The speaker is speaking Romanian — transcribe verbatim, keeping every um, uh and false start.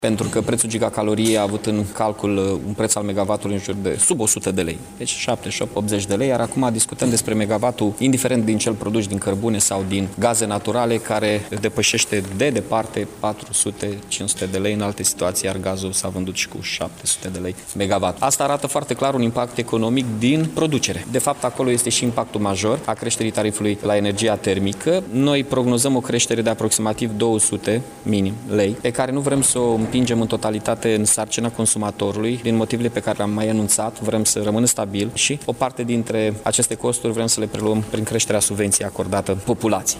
Pentru că prețul gigacaloriei a avut în calcul un preț al megawattului în jur de sub o sută de lei, deci șaptezeci și opt optzeci de lei, iar acum discutăm despre megawattul, indiferent din cel produs din cărbune sau din gaze naturale, care depășește de departe patru sute cinci sute de lei în alte situații, iar gazul s-a vândut și cu șapte sute de lei megawatt. Asta arată foarte clar un impact economic din producere. De fapt, acolo este și impactul major a creșterii tarifului la energia termică. Noi prognozăm o creștere de aproximativ două sute minim lei, pe care nu vrem să o împingem în totalitate în sarcina consumatorului, din motivele pe care le-am mai enunțat. Vrem să rămână stabil și o parte dintre aceste costuri vrem să le preluăm prin creșterea subvenției acordată populației.